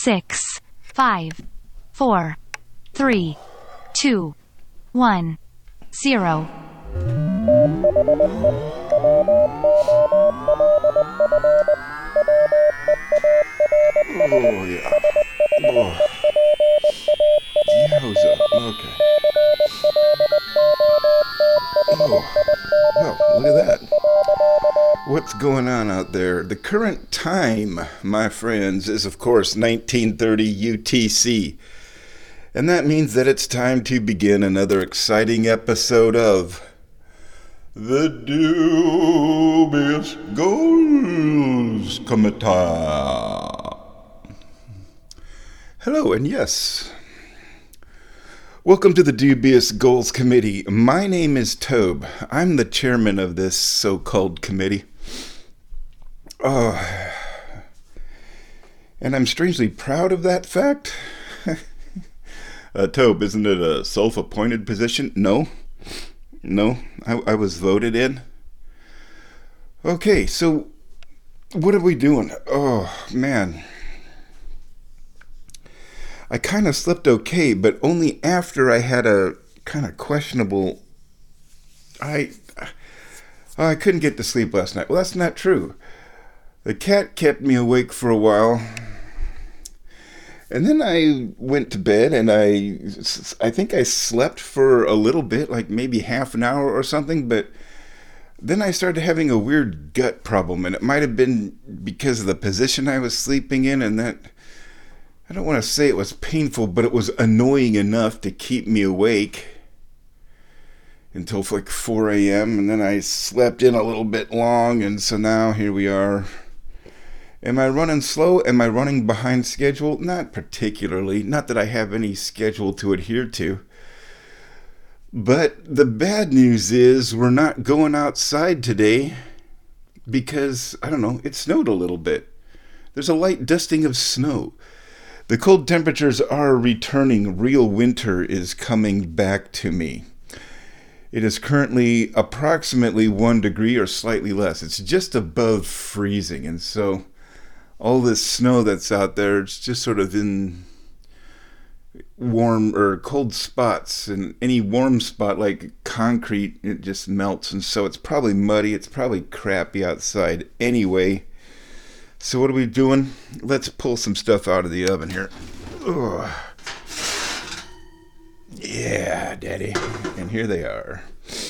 6, 5, 4, 3, 2, 1, 0. Oh, yeah. Oh. Yowza. Okay. Oh. Well, look at that. What's going on out there? The current time, my friends, is of course 1930 UTC. And that means that it's time to begin another exciting episode of The Dubious Goals Committee. Hello, and yes, welcome to the Dubious Goals Committee. My name is Tobe. I'm the chairman of this so-called committee. And I'm strangely proud of that fact. Tobe, isn't it a self-appointed position? No, I was voted in. Okay, so what are we doing? Oh, man. I kind of slept okay, but only after I had a kind of questionable... I couldn't get to sleep last night. Well, that's not true. The cat kept me awake for a while. And then I went to bed, and I think I slept for a little bit, like maybe half an hour or something, but then I started having a weird gut problem, and it might have been because of the position I was sleeping in, and that, I don't want to say it was painful, but it was annoying enough to keep me awake until like 4 a.m., and then I slept in a little bit long, and so now here we are. Am I running slow? Am I running behind schedule? Not particularly. Not that I have any schedule to adhere to. But the bad news is we're not going outside today because, I don't know, it snowed a little bit. There's a light dusting of snow. The cold temperatures are returning. Real winter is coming back to me. It is currently approximately 1 degree or slightly less. It's just above freezing, and so all this snow that's out there, it's just sort of in warm or cold spots, and any warm spot like concrete, it just melts, and so it's probably muddy, it's probably crappy outside anyway. So what are we doing? Let's pull some stuff out of the oven here. Ugh. Yeah, daddy. And here they are.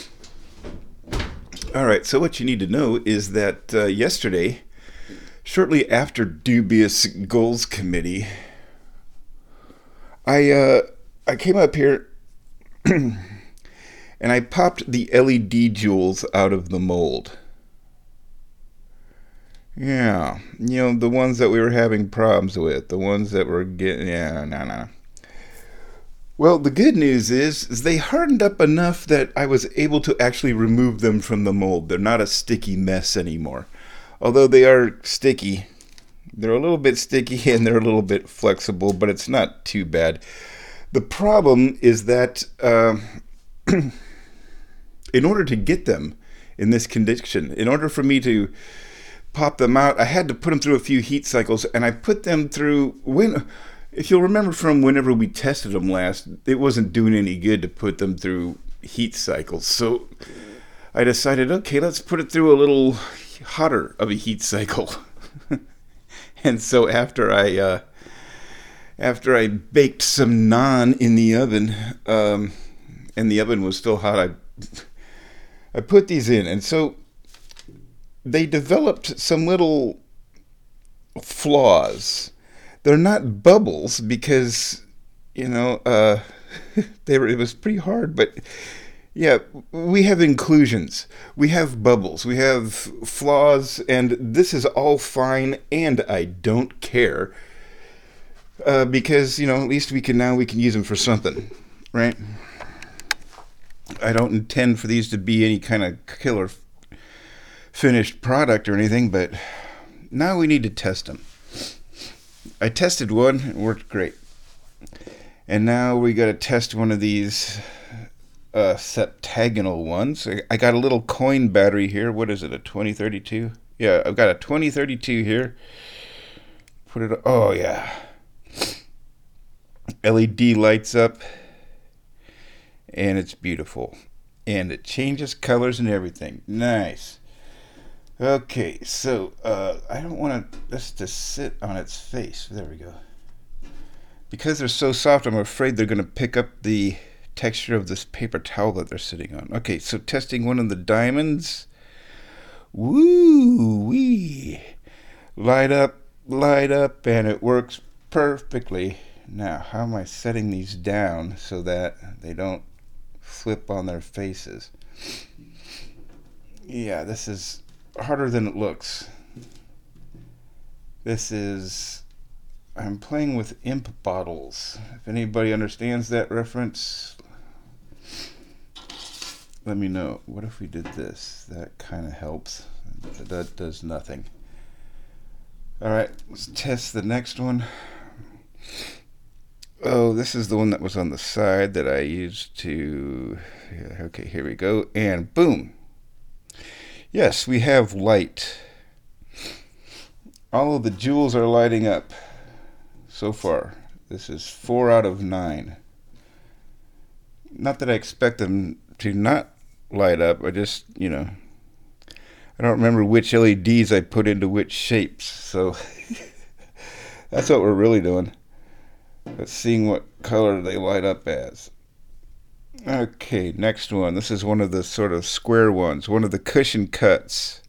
Alright, so what you need to know is that yesterday, shortly after Dubious Goals Committee, I came up here and I popped the LED jewels out of the mold. Yeah, the ones that we were having problems with, the ones that were getting, no. Well, the good news is they hardened up enough that I was able to actually remove them from the mold. They're not a sticky mess anymore. Although they are sticky. They're a little bit sticky and they're a little bit flexible, but it's not too bad. The problem is that in order to get them in this condition, in order for me to pop them out, I had to put them through a few heat cycles, and I put them through, if you'll remember from whenever we tested them last, it wasn't doing any good to put them through heat cycles. So I decided, okay, let's put it through a little hotter of a heat cycle. And so after I baked some naan in the oven, and the oven was still hot, I put these in, and so they developed some little flaws. They're not bubbles because, it was pretty hard, but yeah, we have inclusions, we have bubbles, we have flaws, and this is all fine, and I don't care, because, at least we can use them for something, right? I don't intend for these to be any kind of killer finished product or anything, but now we need to test them. I tested one, it worked great. And now we got to test one of these septagonal ones. I got a little coin battery here. What is it, a 2032? Yeah, I've got a 2032 here. Put it, oh yeah. LED lights up, and it's beautiful. And it changes colors and everything. Nice. Okay, so I don't want this to sit on its face. There we go. Because they're so soft, I'm afraid they're going to pick up the texture of this paper towel that they're sitting on. Okay, so testing one of the diamonds. Woo-wee. Light up, and it works perfectly. Now, how am I setting these down so that they don't flip on their faces? Yeah, this is harder than it looks. I'm playing with imp bottles. If anybody understands that reference, let me know. What if we did this? That kind of helps. That does nothing. Alright, let's test the next one. Oh, this is the one that was on the side that I used to... Yeah, okay, here we go. And boom! Yes, we have light. All of the jewels are lighting up so far. This is 4 out of 9. Not that I expect them to not light up. I just, I don't remember which LEDs I put into which shapes. So that's what we're really doing. But seeing what color they light up as. Okay, next one. This is one of the sort of square ones. One of the cushion cuts.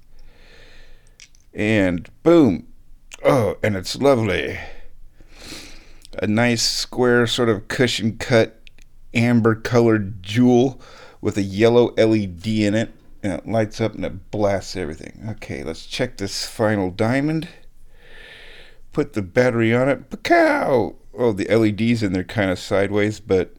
And boom. Oh, and it's lovely. A nice square sort of cushion cut amber colored jewel with a yellow LED in it. And it lights up and it blasts everything. Okay, let's check this final diamond. Put the battery on it. Pacow! Oh, the LED's in there kind of sideways, but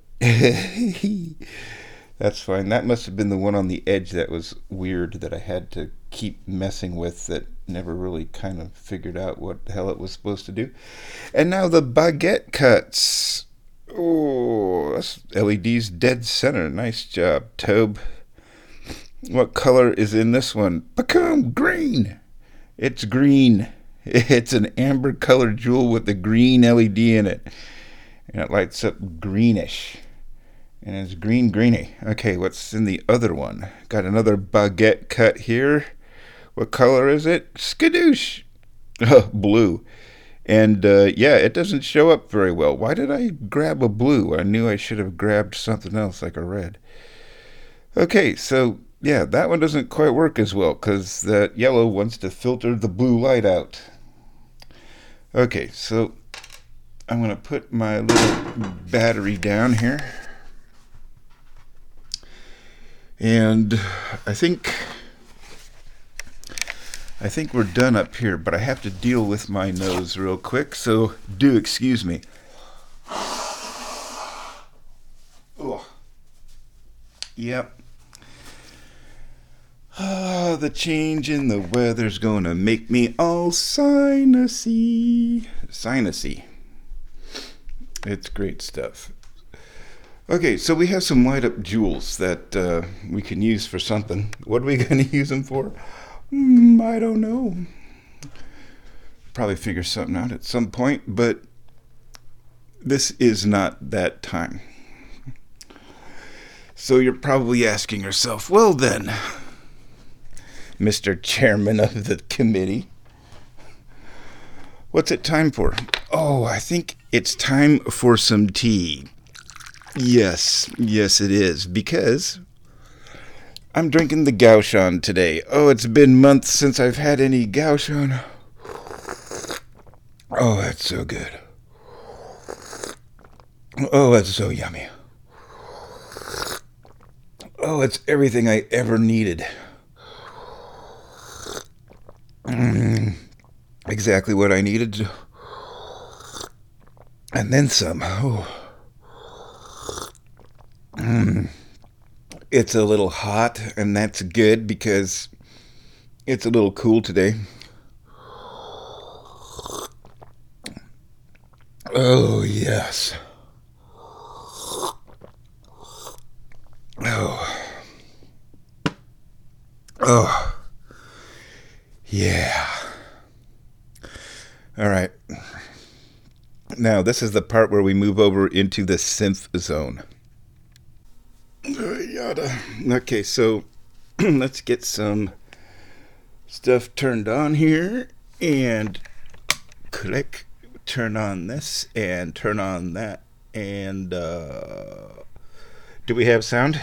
that's fine. That must have been the one on the edge that was weird that I had to keep messing with, that never really kind of figured out what the hell it was supposed to do. And now the baguette cuts. Oh, that's LED's dead center. Nice job, Tobe. What color is in this one? Become green. It's green. It's an amber colored jewel with a green LED in it. And it lights up greenish. And it's greeny. Okay, what's in the other one? Got another baguette cut here. What color is it? Skadoosh. Oh, blue. And yeah, it doesn't show up very well. Why did I grab a blue? I knew I should have grabbed something else like a red. Okay, so yeah, that one doesn't quite work as well because that yellow wants to filter the blue light out. Okay, so I'm going to put my little battery down here. And I think we're done up here, but I have to deal with my nose real quick, so do excuse me. Oh. Yep. The change in the weather's gonna make me all sinusy. It's great stuff. Okay, so we have some light up jewels that we can use for something. What are we gonna use them for? I don't know. Probably figure something out at some point, but this is not that time. So you're probably asking yourself, well then, Mr. Chairman of the committee, what's it time for? Oh, I think it's time for some tea. Yes, it is, because I'm drinking the Gauchon today. Oh, it's been months since I've had any Gauchon. Oh, that's so good. Oh, that's so yummy. Oh, it's everything I ever needed. Exactly what I needed. And then some. Oh. It's a little hot, and that's good because it's a little cool today. Oh, yes. Oh. Yeah. All right. Now, this is the part where we move over into the synth zone. Yada. Okay, so let's get some stuff turned on here and click, turn on this and turn on that. And do we have sound?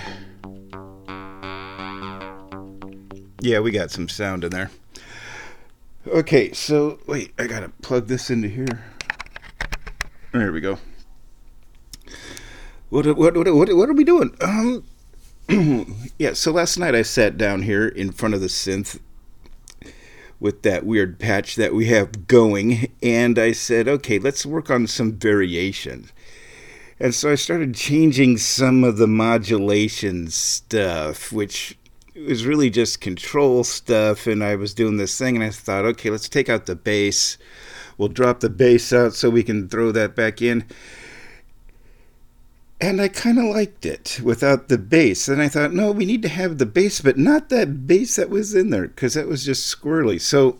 Yeah, we got some sound in there. Okay, so wait, I gotta plug this into here. There we go. What are we doing? Yeah, so last night I sat down here in front of the synth with that weird patch that we have going, and I said, okay, let's work on some variation. And so I started changing some of the modulation stuff, which was really just control stuff, and I was doing this thing, and I thought, okay, let's take out the bass. We'll drop the bass out so we can throw that back in. And I kind of liked it without the bass. And I thought, no, we need to have the bass, but not that bass that was in there, because that was just squirrely. So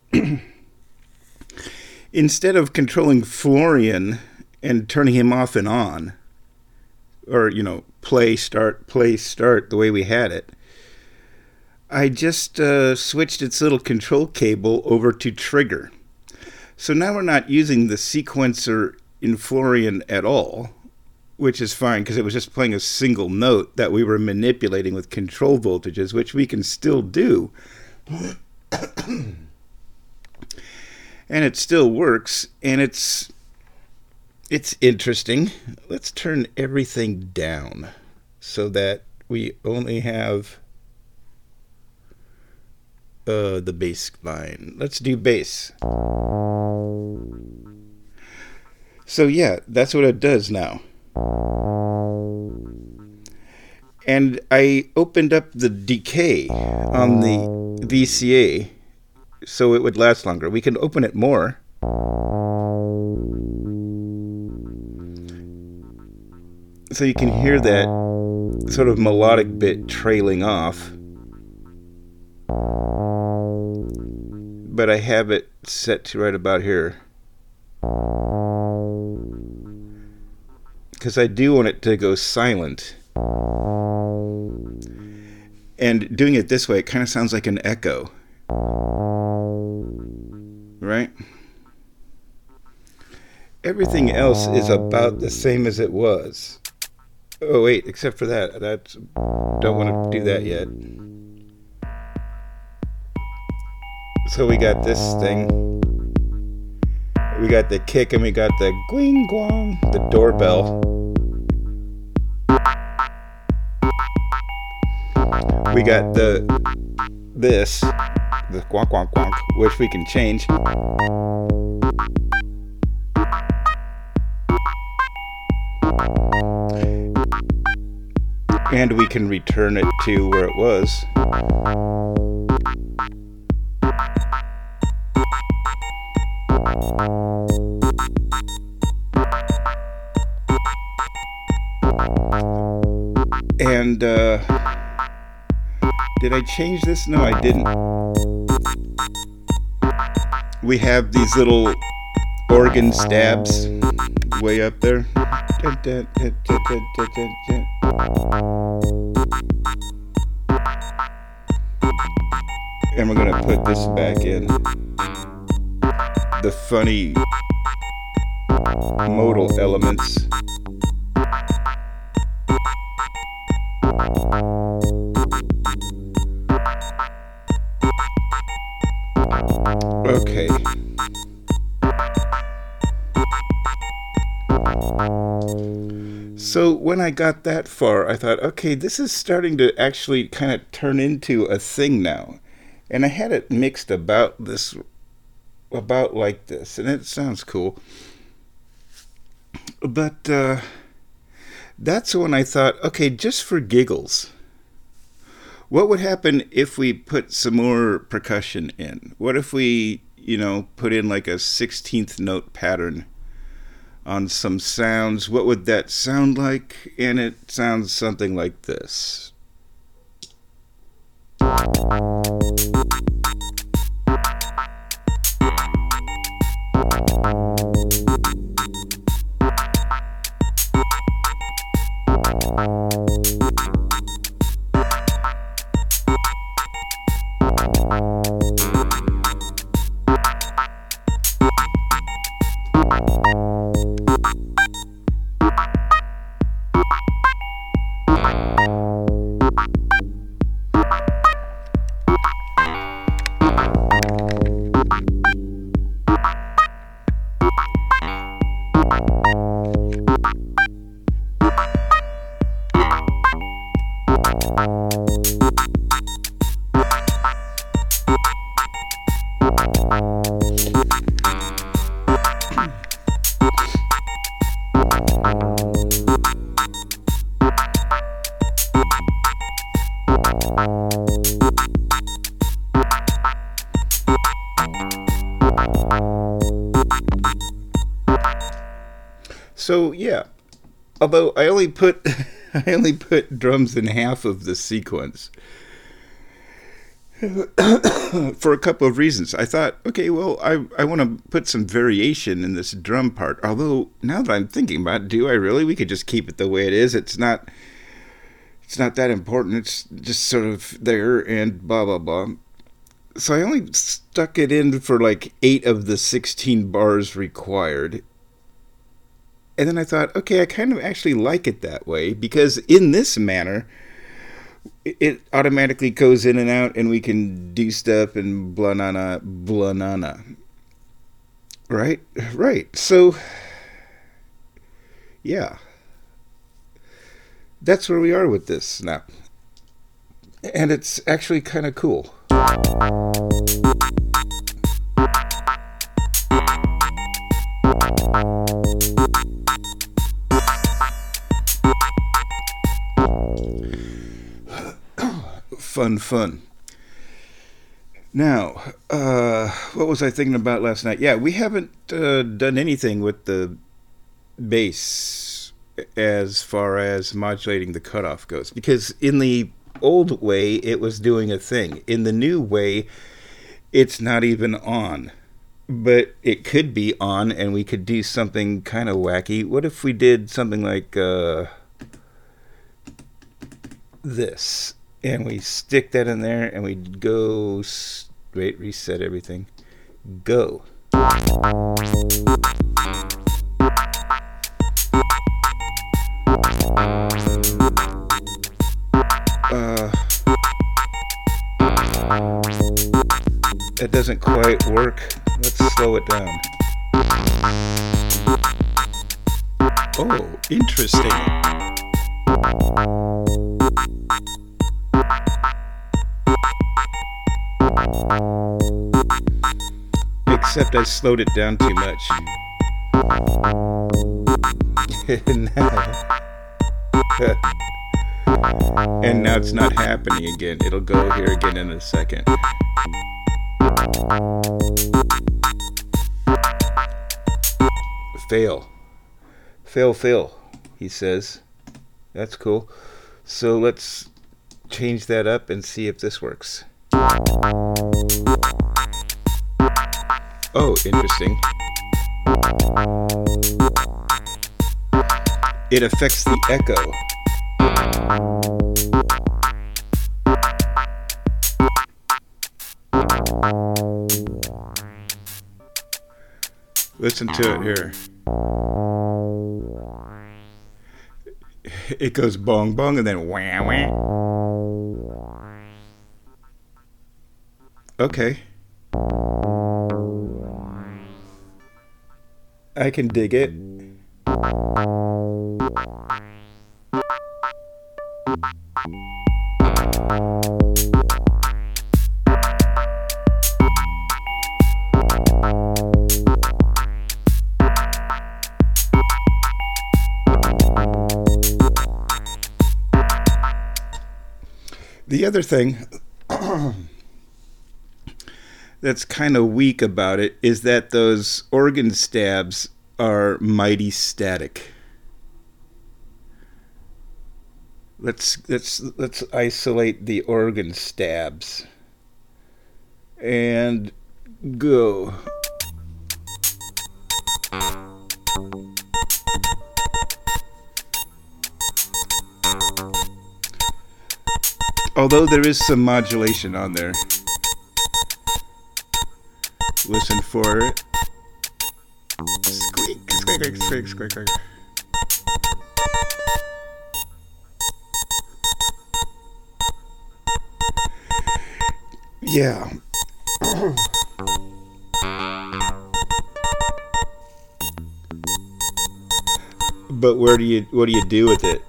instead of controlling Florian and turning him off and on, or, play, start, the way we had it, I just switched its little control cable over to trigger. So now we're not using the sequencer in Florian at all, which is fine because it was just playing a single note that we were manipulating with control voltages, which we can still do. And it still works, and it's interesting. Let's turn everything down so that we only have the bass line. Let's do bass. So yeah, that's what it does now. And I opened up the decay on the VCA so it would last longer. We can open it more. So you can hear that sort of melodic bit trailing off. But I have it set to right about here. Because I do want it to go silent. And doing it this way, it kind of sounds like an echo. Right? Everything else is about the same as it was. Oh, wait, except for that. Don't want to do that yet. So we got this thing. We got the kick and we got the gwing gwong, the doorbell. We got the quonk quonk quonk, which we can change. And we can return it to where it was. And did I change this? No, I didn't. We have these little organ stabs way up there. And we're gonna put this back in. The funny modal elements. Okay. So when I got that far, I thought, okay, this is starting to actually kind of turn into a thing now. And I had it mixed about like this, and it sounds cool. But that's when I thought, okay, just for giggles, what would happen if we put some more percussion in? What if we, put in like a 16th note pattern on some sounds? What would that sound like? And it sounds something like this. So yeah, although I only put I only put drums in half of the sequence for a couple of reasons. I thought, okay, well, I want to put some variation in this drum part. Although now that I'm thinking about it, do I really? We could just keep it the way it is. It's not that important. It's just sort of there and blah blah blah. So I only stuck it in for like 8 of the 16 bars required. And then I thought, okay, I kind of actually like it that way because in this manner, it automatically goes in and out and we can do stuff and blah na blah na. Right? Right. So, yeah. That's where we are with this now. And it's actually kind of cool. Fun. Now, what was I thinking about last night? Yeah, we haven't done anything with the bass as far as modulating the cutoff goes. Because in the old way, it was doing a thing. In the new way, it's not even on. But it could be on, and we could do something kind of wacky. What if we did something like this? And we stick that in there, and we go. Wait, reset everything. Go. That doesn't quite work. Let's slow it down. Oh, interesting. Except I slowed it down too much. And now it's not happening again. It'll go here again in a second. Fail, he says. That's cool. So let's change that up and see if this works. Oh, interesting. It affects the echo. Listen to it here. It goes bong bong and then wah wah. Okay. I can dig it. The other thing that's kind of weak about it is that those organ stabs are mighty static. Let's isolate the organ stabs and go. Although there is some modulation on there. Listen for it. Squeak, squeak, squeak, squeak, squeak. Yeah. But what do you do with it?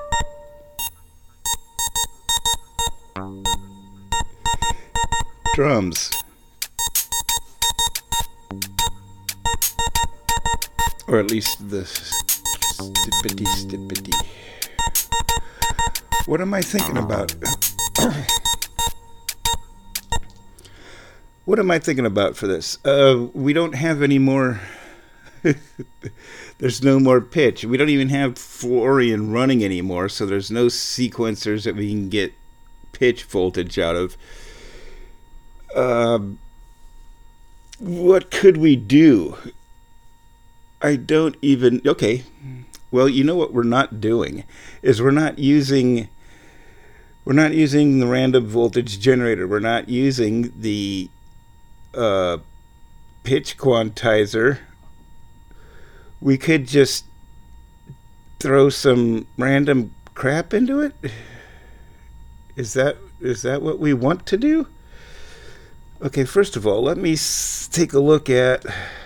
Drums. Or at least the stippity. What am I thinking about? What am I thinking about for this? We don't have any more... There's no more pitch. We don't even have Florian running anymore, so there's no sequencers that we can get pitch voltage out of. What could we do? I don't even... Okay. Well, you know what we're not doing is we're not using the random voltage generator. We're not using the pitch quantizer. We could just throw some random crap into it. Is that what we want to do? Okay, first of all, let me take a look at...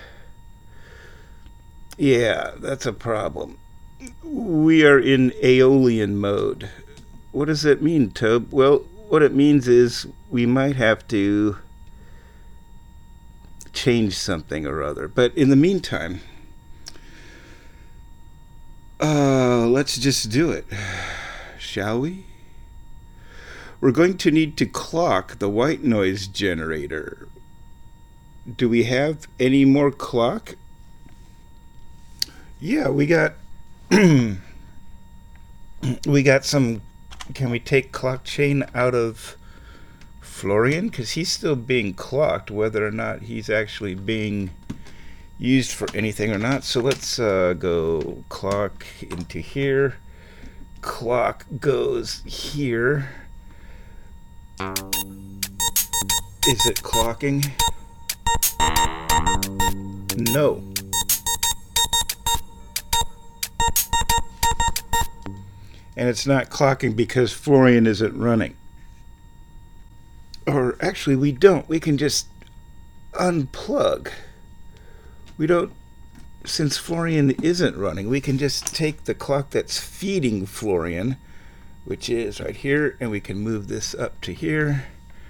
Yeah, that's a problem. We are in Aeolian mode. What does that mean, Tobe? Well, what it means is we might have to change something or other. But in the meantime, let's just do it. Shall we? We're going to need to clock the white noise generator. Do we have any more clock? Yeah, we got we got some. Can we take clock chain out of Florian? Because he's still being clocked, whether or not he's actually being used for anything or not. So let's go clock into here. Clock goes here. Is it clocking? No. And it's not clocking because Florian isn't running. Or actually we don't. We can just unplug. We don't, since Florian isn't running, we can just take the clock that's feeding Florian, which is right here, and we can move this up to here.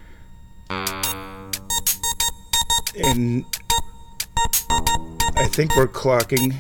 And I think we're clocking.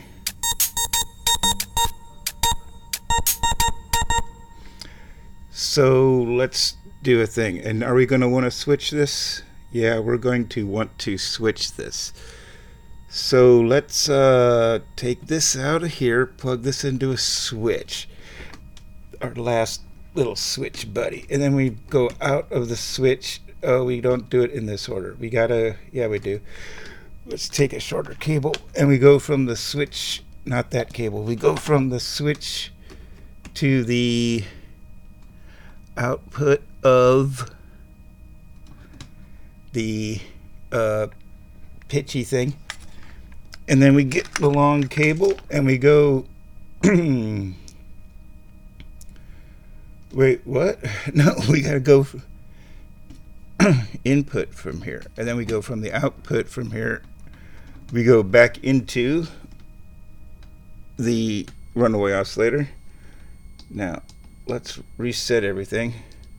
So let's do a thing. And are we going to want to switch this? Yeah, we're going to want to switch this. So let's take this out of here, plug this into a switch. Our last little switch buddy. And then we go out of the switch. Oh, we don't do it in this order. We gotta, yeah, we do. Let's take a shorter cable and we go from the switch, not that cable. We go from the switch to the output of the pitchy thing. And then we get the long cable and we go wait, what? No, we gotta go input from here, and then we go from the output from here. We go back into the runaway oscillator. Now let's reset everything,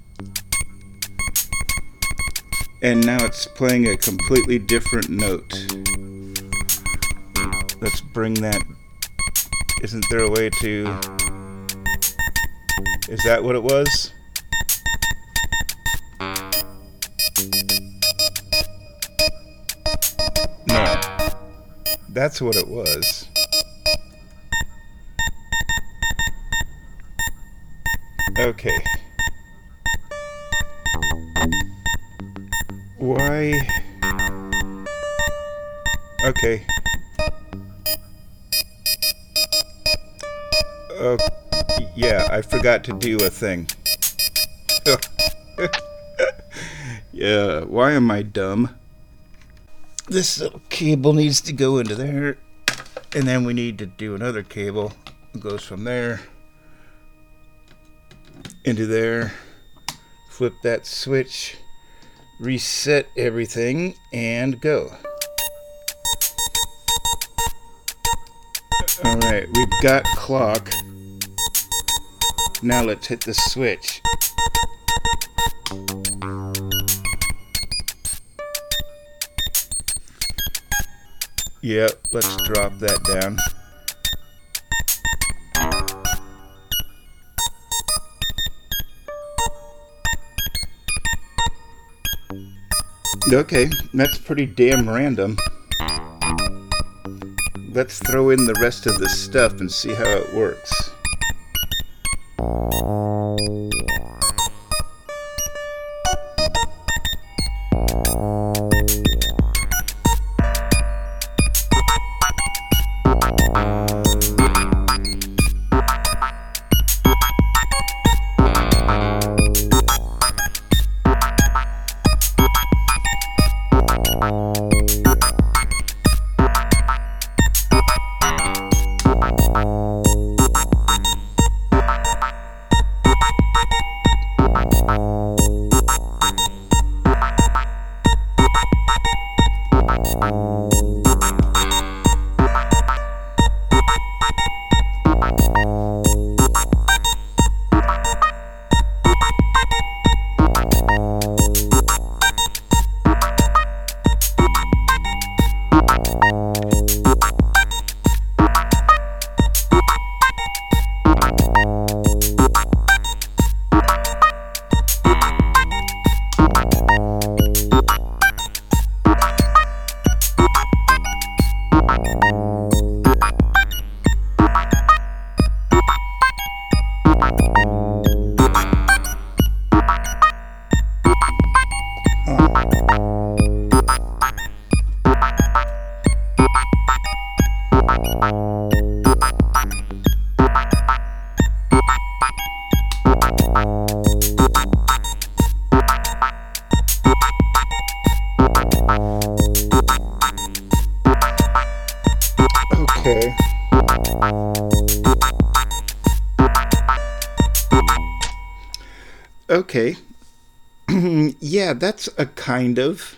and now it's playing a completely different note. Let's bring that. Isn't there a way to... Is that what it was? No. That's what it was. Okay. Why? Okay. Yeah, I forgot to do a thing. Yeah, why am I dumb? This little cable needs to go into there, and then we need to do another cable. It goes from there into there. Flip that switch, reset everything, and go. Alright, we've got clock. Now let's hit the switch. Yep, let's drop that down. Okay, that's pretty damn random. Let's throw in the rest of the stuff and see how it works. Okay. Okay. Yeah, that's a kind of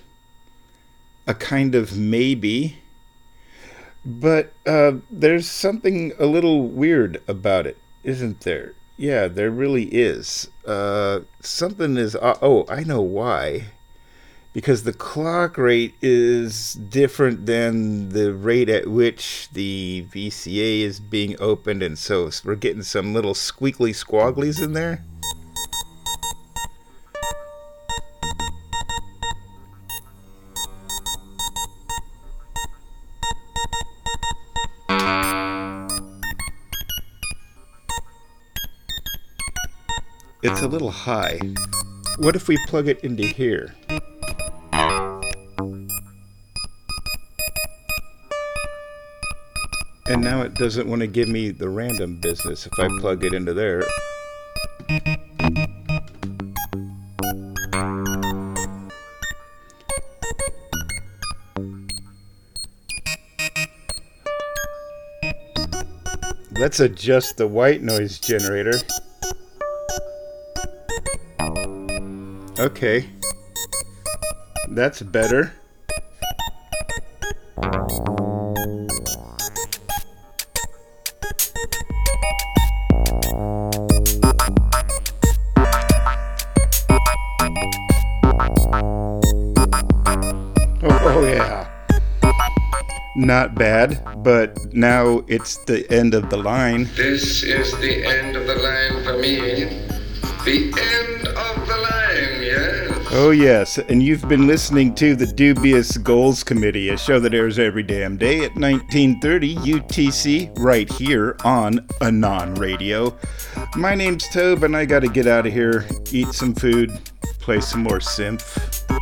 maybe. But there's something a little weird about it, isn't there? Yeah, there really is. Something is... oh, I know why. Because the clock rate is different than the rate at which the VCA is being opened, and so we're getting some little squeakly squogglies in there. It's a little high. What if we plug it into here? And now it doesn't want to give me the random business if I plug it into there. Let's adjust the white noise generator. Okay. That's better. Oh yeah. Not bad, but now it's the end of the line. This is the end of the line for me. The end of the line, yes. Oh yes, and you've been listening to the Dubious Goals Committee, a show that airs every damn day at 1930 UTC, right here on Anon Radio. My name's Tobe, and I gotta get out of here, eat some food, play some more synth.